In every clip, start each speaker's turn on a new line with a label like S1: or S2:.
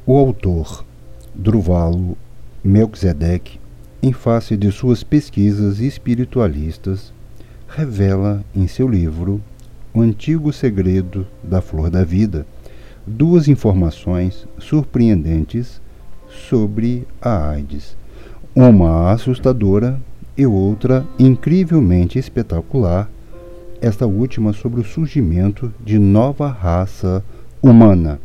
S1: O autor Druvalo Melquisedeque, em face de suas pesquisas espiritualistas, revela em seu livro O Antigo Segredo da Flor da Vida duas informações surpreendentes sobre a AIDS, uma assustadora e outra incrivelmente espetacular, esta última sobre o surgimento de nova raça humana.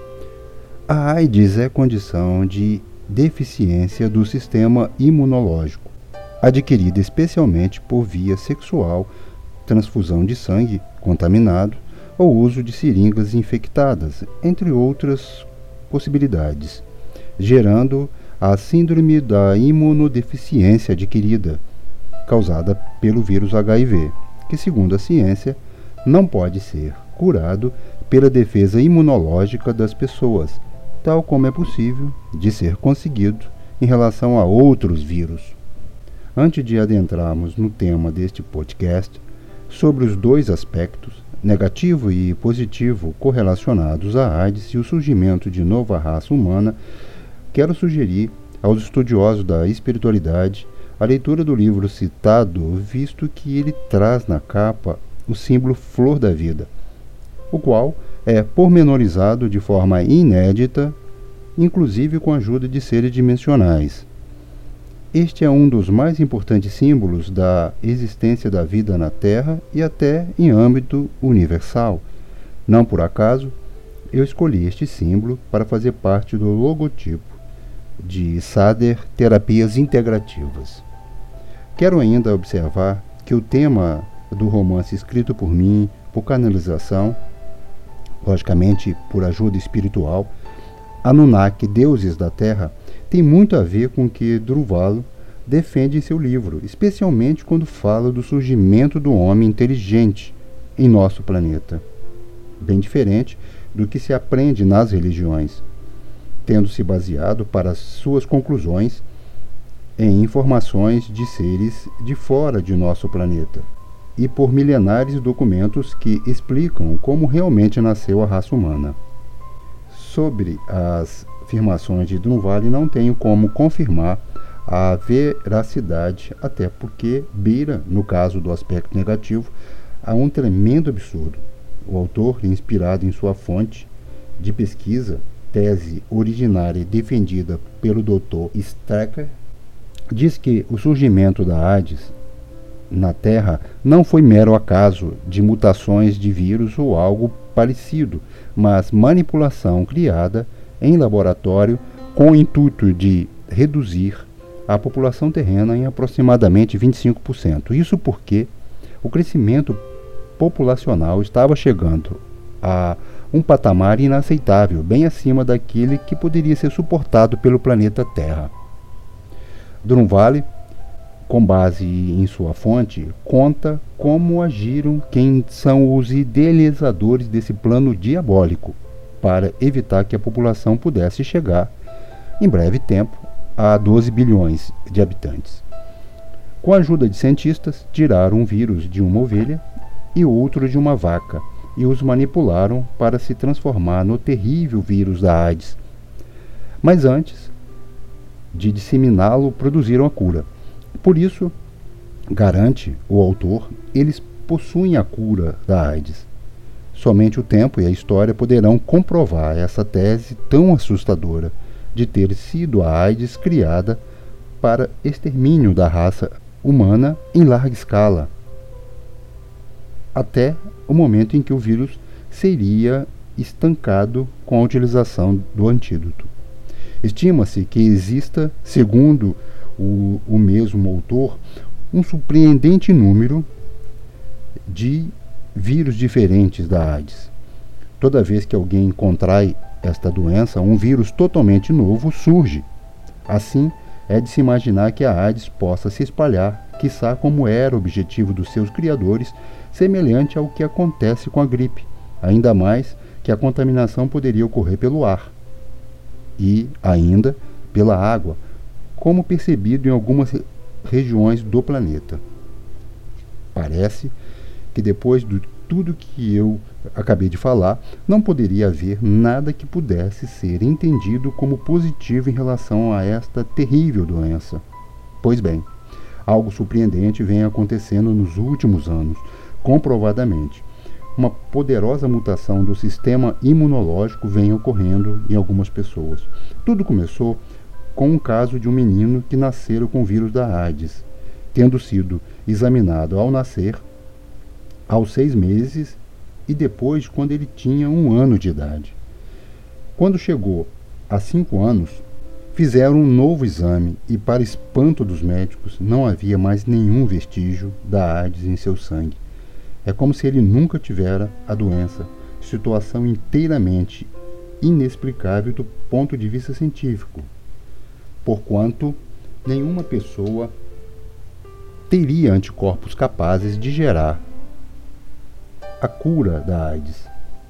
S1: A AIDS é condição de deficiência do sistema imunológico, adquirida especialmente por via sexual, transfusão de sangue contaminado ou uso de seringas infectadas, entre outras possibilidades, gerando a síndrome da imunodeficiência adquirida, causada pelo vírus HIV, que, segundo a ciência, não pode ser curado pela defesa imunológica das pessoas, tal como é possível de ser conseguido em relação a outros vírus. Antes de adentrarmos no tema deste podcast, sobre os dois aspectos, negativo e positivo, correlacionados à AIDS e o surgimento de nova raça humana, quero sugerir aos estudiosos da espiritualidade a leitura do livro citado, visto que ele traz na capa o símbolo Flor da Vida, o qual é pormenorizado de forma inédita, inclusive com a ajuda de seres dimensionais. Este é um dos mais importantes símbolos da existência da vida na Terra e até em âmbito universal. Não por acaso, eu escolhi este símbolo para fazer parte do logotipo de Sader Terapias Integrativas. Quero ainda observar que o tema do romance escrito por mim, por canalização, logicamente por ajuda espiritual, Anunnaki, Deuses da Terra, tem muito a ver com o que Druvalo defende em seu livro, especialmente quando fala do surgimento do homem inteligente em nosso planeta, bem diferente do que se aprende nas religiões, tendo se baseado para suas conclusões em informações de seres de fora de nosso planeta e por milenares documentos que explicam como realmente nasceu a raça humana. Sobre as afirmações de Druvalo, não tenho como confirmar a veracidade, até porque beira, no caso do aspecto negativo, a um tremendo absurdo. O autor, inspirado em sua fonte de pesquisa, tese originária defendida pelo Dr. Strecker, diz que o surgimento da AIDS na Terra não foi mero acaso de mutações de vírus ou algo parecido, mas manipulação criada em laboratório com o intuito de reduzir a população terrena em aproximadamente 25%. Isso porque o crescimento populacional estava chegando a um patamar inaceitável, bem acima daquele que poderia ser suportado pelo planeta Terra. Druvalo, com base em sua fonte, conta como agiram quem são os idealizadores desse plano diabólico para evitar que a população pudesse chegar, em breve tempo, a 12 bilhões de habitantes. Com a ajuda de cientistas, tiraram um vírus de uma ovelha e outro de uma vaca e os manipularam para se transformar no terrível vírus da AIDS. Mas antes de disseminá-lo, produziram a cura. Por isso, garante o autor, eles possuem a cura da AIDS. Somente o tempo e a história poderão comprovar essa tese tão assustadora de ter sido a AIDS criada para extermínio da raça humana em larga escala, até o momento em que o vírus seria estancado com a utilização do antídoto. Estima-se que exista, segundo o mesmo autor, um surpreendente número de vírus diferentes da AIDS. Toda vez que alguém contrai esta doença, um vírus totalmente novo surge. Assim, é de se imaginar que a AIDS possa se espalhar, quiçá como era o objetivo dos seus criadores, semelhante ao que acontece com a gripe, ainda mais que a contaminação poderia ocorrer pelo ar e ainda pela água, como percebido em algumas regiões do planeta. Parece que depois tudo que eu acabei de falar, não poderia haver nada que pudesse ser entendido como positivo em relação a esta terrível doença. Pois bem, algo surpreendente vem acontecendo nos últimos anos, comprovadamente. Uma poderosa mutação do sistema imunológico vem ocorrendo em algumas pessoas. Tudo começou com um caso de um menino que nasceu com o vírus da AIDS, tendo sido examinado ao nascer, aos 6 meses e depois quando ele tinha 1 ano de idade. Quando chegou a 5 anos, fizeram um novo exame e, para espanto dos médicos, não havia mais nenhum vestígio da AIDS em seu sangue. É como se ele nunca tivera a doença, situação inteiramente inexplicável do ponto de vista científico, porquanto nenhuma pessoa teria anticorpos capazes de gerar a cura da AIDS.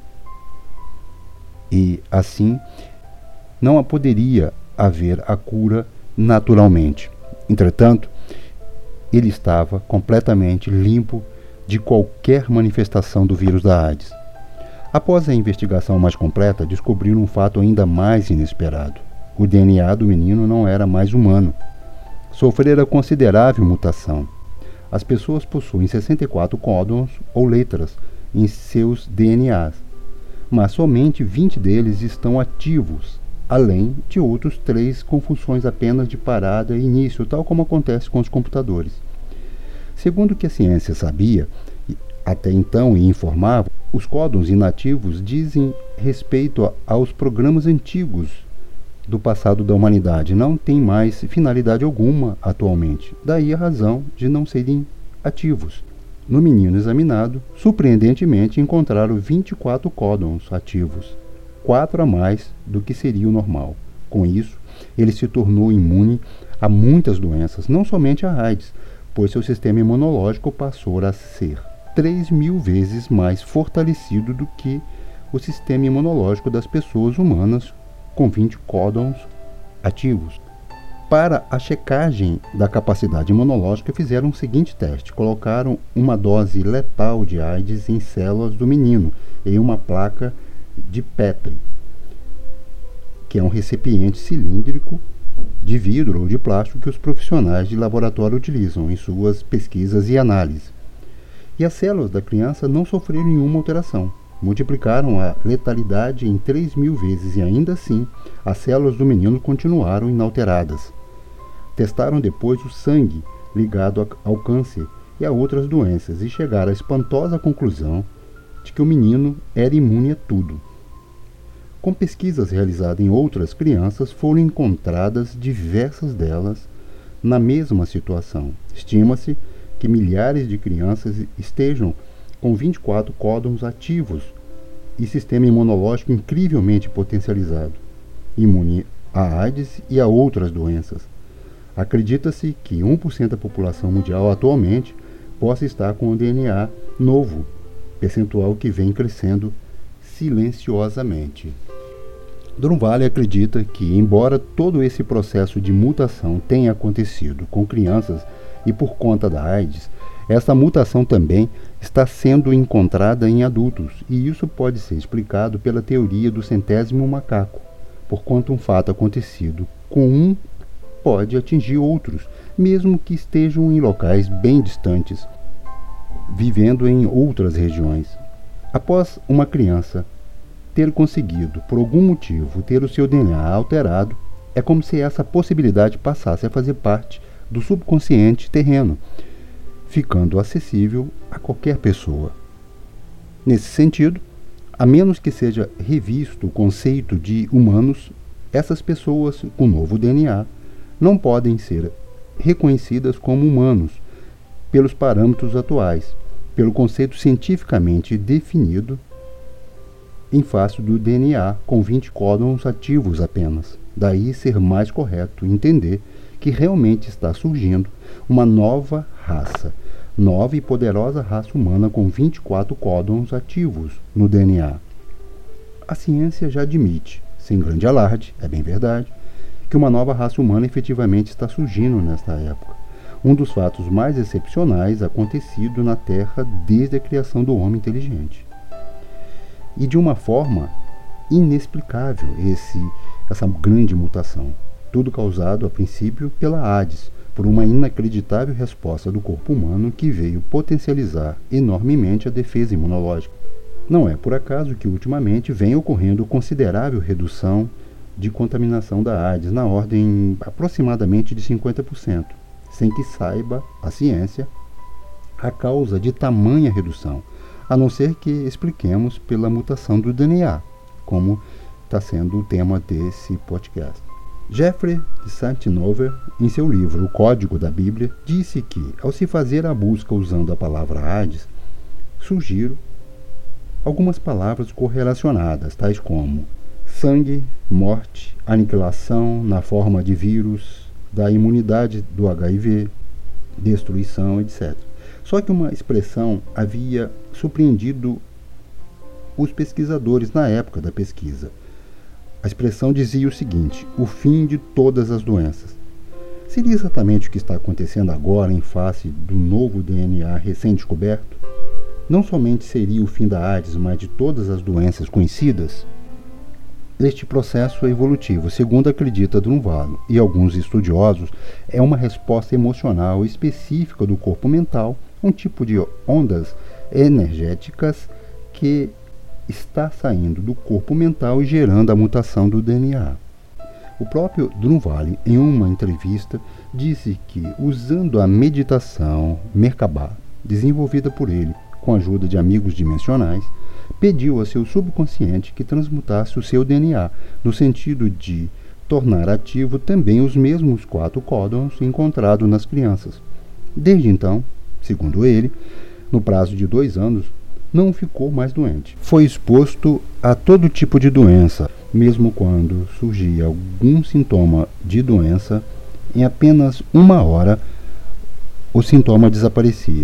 S1: E, assim, não poderia haver a cura naturalmente. Entretanto, ele estava completamente limpo de qualquer manifestação do vírus da AIDS. Após a investigação mais completa, descobriram um fato ainda mais inesperado. O DNA do menino não era mais humano. Sofrera considerável mutação. As pessoas possuem 64 códons ou letras em seus DNAs, mas somente 20 deles estão ativos, além de outros 3 com funções apenas de parada e início, tal como acontece com os computadores. Segundo o que a ciência sabia até então e informava, os códons inativos dizem respeito aos programas antigos do passado da humanidade, não tem mais finalidade alguma atualmente. Daí a razão de não serem ativos. No menino examinado, surpreendentemente encontraram 24 códons ativos, 4 a mais do que seria o normal. Com isso, ele se tornou imune a muitas doenças, não somente a AIDS, pois seu sistema imunológico passou a ser 3.000 vezes mais fortalecido do que o sistema imunológico das pessoas humanas com 20 códons ativos. Para a checagem da capacidade imunológica, fizeram o seguinte teste: colocaram uma dose letal de AIDS em células do menino em uma placa de Petri, que é um recipiente cilíndrico de vidro ou de plástico que os profissionais de laboratório utilizam em suas pesquisas e análises. E as células da criança não sofreram nenhuma alteração. Multiplicaram a letalidade em 3.000 vezes e ainda assim as células do menino continuaram inalteradas. Testaram depois o sangue ligado ao câncer e a outras doenças e chegaram à espantosa conclusão de que o menino era imune a tudo. Com pesquisas realizadas em outras crianças, foram encontradas diversas delas na mesma situação. Estima-se que milhares de crianças estejam com 24 códons ativos e sistema imunológico incrivelmente potencializado, imune a AIDS e a outras doenças. Acredita-se que 1% da população mundial atualmente possa estar com o DNA novo, percentual que vem crescendo silenciosamente. Drunvale acredita que, embora todo esse processo de mutação tenha acontecido com crianças e por conta da AIDS, essa mutação também está sendo encontrada em adultos, e isso pode ser explicado pela teoria do 100º macaco, porquanto um fato acontecido com um pode atingir outros, mesmo que estejam em locais bem distantes, vivendo em outras regiões. Após uma criança ter conseguido, por algum motivo, ter o seu DNA alterado, é como se essa possibilidade passasse a fazer parte do subconsciente terreno, ficando acessível a qualquer pessoa. Nesse sentido, a menos que seja revisto o conceito de humanos, essas pessoas com novo DNA não podem ser reconhecidas como humanos pelos parâmetros atuais, pelo conceito cientificamente definido em face do DNA com 20 códons ativos apenas. Daí ser mais correto entender que realmente está surgindo uma nova raça, nova e poderosa raça humana com 24 códons ativos no DNA. A ciência já admite, sem grande alarde, é bem verdade, que uma nova raça humana efetivamente está surgindo nesta época. um dos fatos mais excepcionais acontecido na Terra desde a criação do homem inteligente. E de uma forma inexplicável essa grande mutação, tudo causado a princípio pela AIDS, por uma inacreditável resposta do corpo humano que veio potencializar enormemente a defesa imunológica. Não é por acaso que ultimamente vem ocorrendo considerável redução de contaminação da AIDS, na ordem aproximadamente de 50%, sem que saiba a ciência a causa de tamanha redução, a não ser que expliquemos pela mutação do DNA, como está sendo o tema desse podcast. Jeffrey de Santinover, em seu livro O Código da Bíblia, disse que, ao se fazer a busca usando a palavra AIDS, surgiram algumas palavras correlacionadas, tais como sangue, morte, aniquilação na forma de vírus, da imunidade do HIV, destruição, etc. Só que uma expressão havia surpreendido os pesquisadores na época da pesquisa. A expressão dizia o seguinte: o fim de todas as doenças. Seria exatamente o que está acontecendo agora em face do novo DNA recém-descoberto? Não somente seria o fim da AIDS, mas de todas as doenças conhecidas? Este processo evolutivo, segundo acredita Drunvalo e alguns estudiosos, é uma resposta emocional específica do corpo mental, um tipo de ondas energéticas que está saindo do corpo mental e gerando a mutação do DNA. O próprio Drunvalo, em uma entrevista, disse que, usando a meditação Merkabah, desenvolvida por ele com a ajuda de amigos dimensionais, pediu a seu subconsciente que transmutasse o seu DNA, no sentido de tornar ativo também os mesmos 4 códons encontrados nas crianças. Desde então, segundo ele, no prazo de 2 anos, não ficou mais doente. Foi exposto a todo tipo de doença, mesmo quando surgia algum sintoma de doença, em apenas 1 hora o sintoma desaparecia.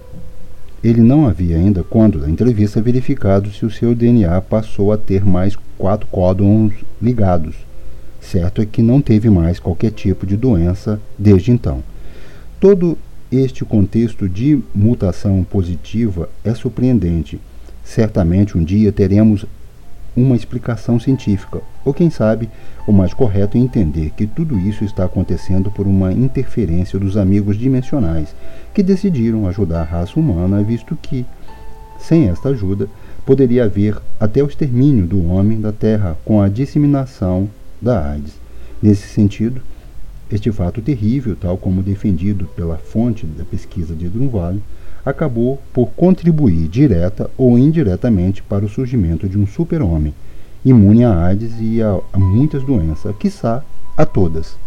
S1: Ele não havia ainda, quando da entrevista, verificado se o seu DNA passou a ter mais 4 códons ligados. Certo é que não teve mais qualquer tipo de doença desde então. Todo este contexto de mutação positiva é surpreendente. Certamente um dia teremos uma explicação científica, ou quem sabe, o mais correto é entender que tudo isso está acontecendo por uma interferência dos amigos dimensionais, que decidiram ajudar a raça humana, visto que, sem esta ajuda, poderia haver até o extermínio do homem da Terra com a disseminação da AIDS. Nesse sentido, este fato terrível, tal como defendido pela fonte da pesquisa de Drunvalo, acabou por contribuir direta ou indiretamente para o surgimento de um super-homem, imune à AIDS e a muitas doenças, quiçá a todas.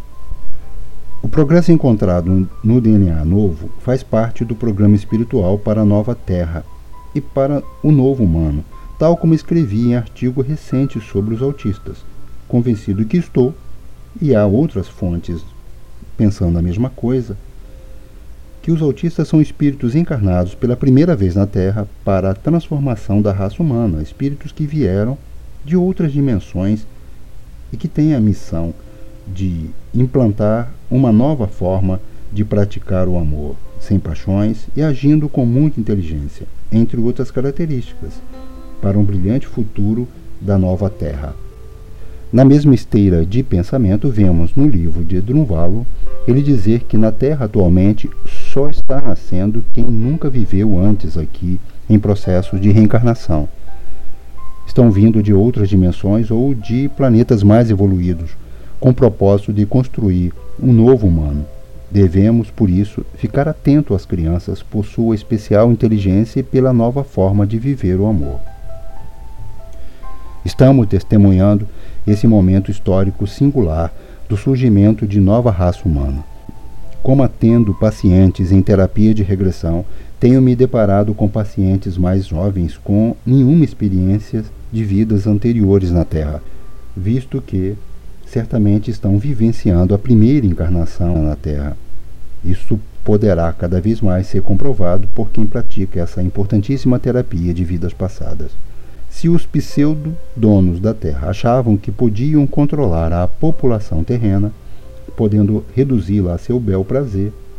S1: O progresso encontrado no DNA novo faz parte do programa espiritual para a nova Terra e para o novo humano, tal como escrevi em artigo recente sobre os autistas, convencido que estou, e há outras fontes pensando a mesma coisa, que os autistas são espíritos encarnados pela primeira vez na Terra para a transformação da raça humana, espíritos que vieram de outras dimensões e que têm a missão de implantar uma nova forma de praticar o amor, sem paixões e agindo com muita inteligência, entre outras características, para um brilhante futuro da nova Terra. Na mesma esteira de pensamento, vemos no livro de Drunvalo ele dizer que na Terra atualmente só está nascendo quem nunca viveu antes aqui em processos de reencarnação. Estão vindo de outras dimensões ou de planetas mais evoluídos, com o propósito de construir um novo humano. Devemos, por isso, ficar atento às crianças por sua especial inteligência e pela nova forma de viver o amor. Estamos testemunhando esse momento histórico singular do surgimento de nova raça humana. Como atendo pacientes em terapia de regressão, tenho me deparado com pacientes mais jovens com nenhuma experiência de vidas anteriores na Terra, visto que certamente estão vivenciando a primeira encarnação na Terra. Isso poderá cada vez mais ser comprovado por quem pratica essa importantíssima terapia de vidas passadas. Se os pseudo-donos da Terra achavam que podiam controlar a população terrena, podendo reduzi-la a seu bel prazer,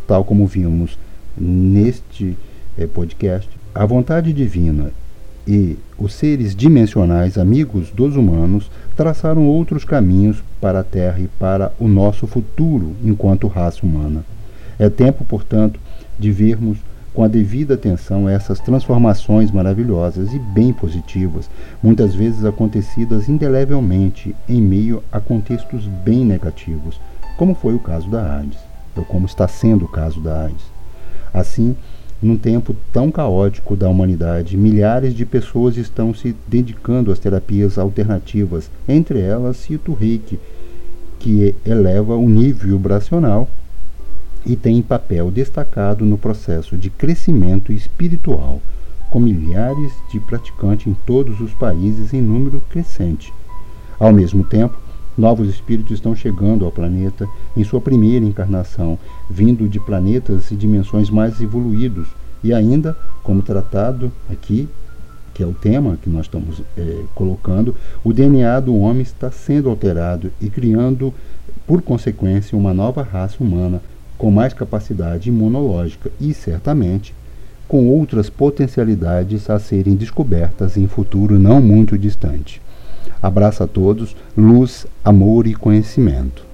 S1: tal como vimos neste podcast, a vontade divina e os seres dimensionais amigos dos humanos traçaram outros caminhos para a Terra e para o nosso futuro enquanto raça humana. É tempo, portanto, de vermos com a devida atenção essas transformações maravilhosas e bem positivas, muitas vezes acontecidas indelevelmente em meio a contextos bem negativos, como foi o caso da AIDS, ou como está sendo o caso da AIDS. Assim, num tempo tão caótico da humanidade, milhares de pessoas estão se dedicando às terapias alternativas. Entre elas, cito o Reiki, que eleva o nível vibracional e tem papel destacado no processo de crescimento espiritual, com milhares de praticantes em todos os países em número crescente. Ao mesmo tempo, novos espíritos estão chegando ao planeta em sua primeira encarnação, vindo de planetas e dimensões mais evoluídos, e ainda, como tratado aqui, que é o tema que nós estamos colocando, o DNA do homem está sendo alterado e criando, por consequência, uma nova raça humana com mais capacidade imunológica e, certamente, com outras potencialidades a serem descobertas em futuro não muito distante. Abraço a todos, luz, amor e conhecimento.